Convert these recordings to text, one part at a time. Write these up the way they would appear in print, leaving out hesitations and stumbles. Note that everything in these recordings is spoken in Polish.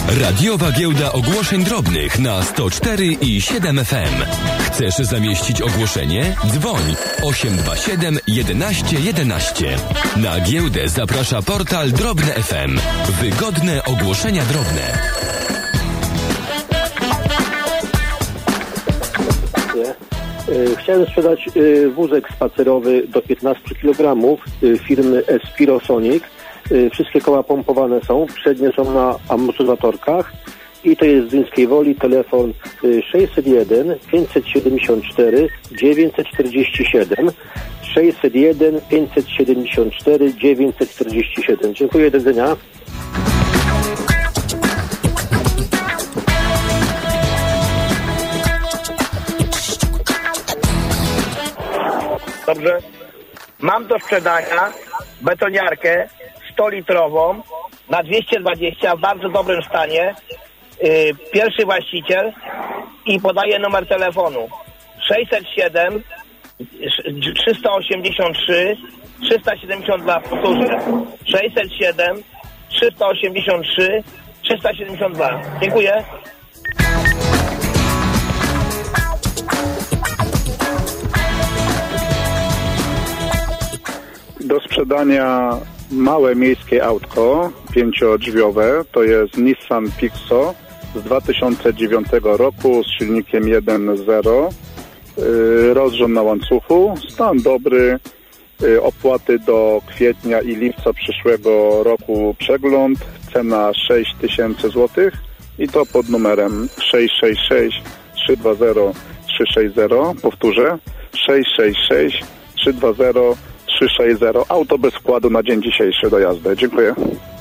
Radiowa Giełda Ogłoszeń Drobnych na 104 i 7 FM. Chcesz zamieścić ogłoszenie? Dzwoń 827 11 11. Na giełdę zaprasza portal Drobne FM. Wygodne ogłoszenia drobne. Chciałem sprzedać wózek spacerowy do 15 kg firmy Espirosonic. Wszystkie koła pompowane są, przednie są na amortyzatorkach i to jest z Dyńskiej Woli. Telefon 601 574 947 601 574 947. Dziękuję, do widzenia. Dobrze. Mam do sprzedania betoniarkę 100-litrową na 220 w bardzo dobrym stanie. Pierwszy właściciel i podaję numer telefonu 607 383 372. Powtórzę 607 383 372. Dziękuję. Do sprzedania małe miejskie autko 5-drzwiowe, to jest Nissan Pixo z 2009 roku z silnikiem 1.0, rozrząd na łańcuchu, stan dobry, opłaty do kwietnia i lipca przyszłego roku przegląd, cena 6000 zł i to pod numerem 666 320 360, powtórzę 666 320 360. Auto bez wkładu na dzień dzisiejszy do jazdy. Dziękuję.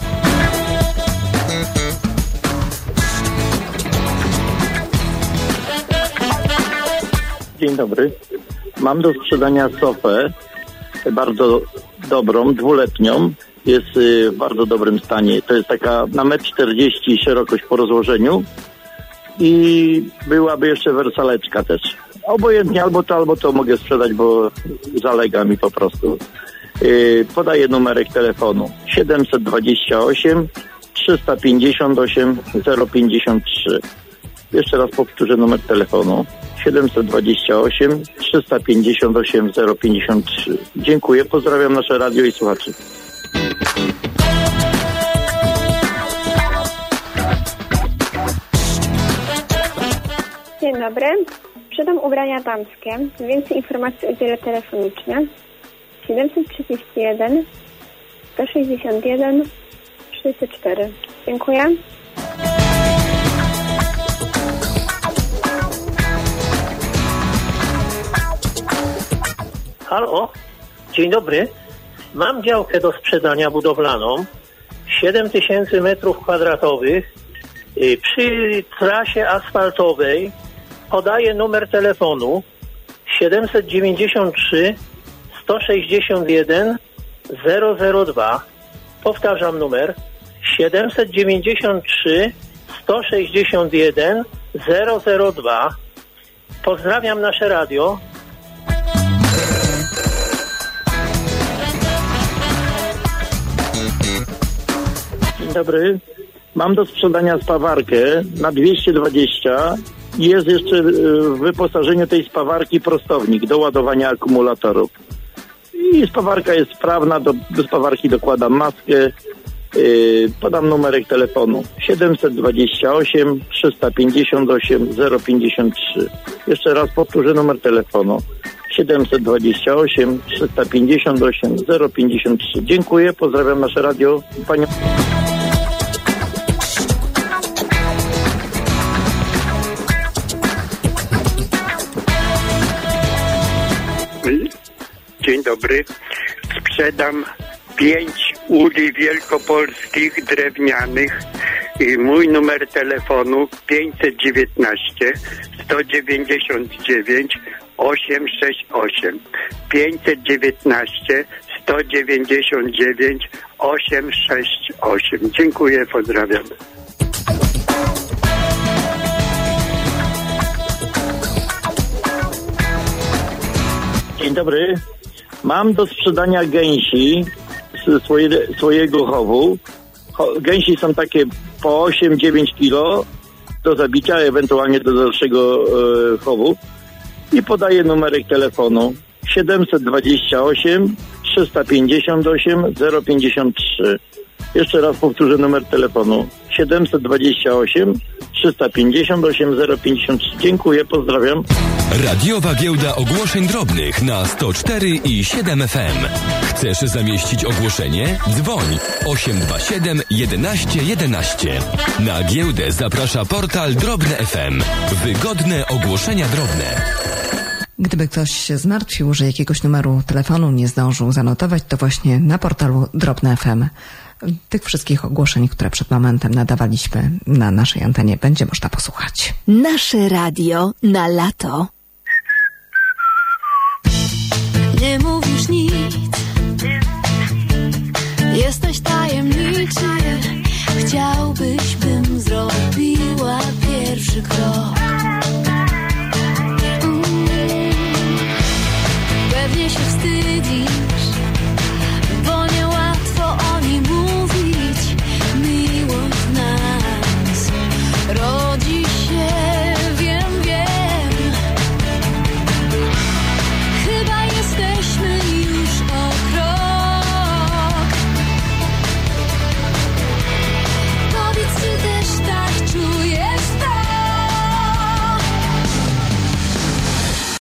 Dzień dobry. Mam do sprzedania sofę bardzo dobrą, 2-letnią. Jest w bardzo dobrym stanie. To jest taka na 1,40 m szerokość po rozłożeniu i byłaby jeszcze wersaleczka też. Obojętnie albo to mogę sprzedać, bo zalega mi po prostu. Podaję numerek telefonu 728 358 053. Jeszcze raz powtórzę numer telefonu 728 358 053. Dziękuję, pozdrawiam nasze radio i słuchaczy. Dzień dobry. Sprzedam ubrania damskie. Więcej informacji udzielę telefonicznie 731 161 34. Dziękuję. Halo, dzień dobry. Mam działkę do sprzedania budowlaną 7000 m2 przy trasie asfaltowej. Podaję numer telefonu 793 161 002. Powtarzam numer 793 161 002. Pozdrawiam nasze radio. Dzień dobry. Mam do sprzedania spawarkę na 220. Jest jeszcze w wyposażeniu tej spawarki prostownik do ładowania akumulatorów. I spawarka jest sprawna, do spawarki dokładam maskę. Podam numerek telefonu 728 358 053. Jeszcze raz powtórzę numer telefonu 728 358 053. Dziękuję, pozdrawiam nasze radio. Panią... Dzień dobry. Sprzedam 5 uli wielkopolskich drewnianych. Mój numer telefonu 519 199 868. 519 199 868. Dziękuję, pozdrawiam. Dzień dobry. Mam do sprzedania gęsi z swojego chowu. Gęsi są takie po 8-9 kilo do zabicia, ewentualnie do dalszego chowu. I podaję numerek telefonu 728 358 053. Jeszcze raz powtórzę numer telefonu 728 358 053. Dziękuję, pozdrawiam. Radiowa Giełda Ogłoszeń Drobnych na 104 i 7 FM. Chcesz zamieścić ogłoszenie? Dzwoń 827 11 11. Na giełdę zaprasza portal Drobne FM. Wygodne ogłoszenia drobne. Gdyby ktoś się zmartwił, że jakiegoś numeru telefonu nie zdążył zanotować, to właśnie na portalu Drobne FM tych wszystkich ogłoszeń, które przed momentem nadawaliśmy na naszej antenie, będzie można posłuchać. Nasze radio na lato. Nie mówisz nic, jesteś tajemniczy. Chciałbyś, bym zrobiła pierwszy krok.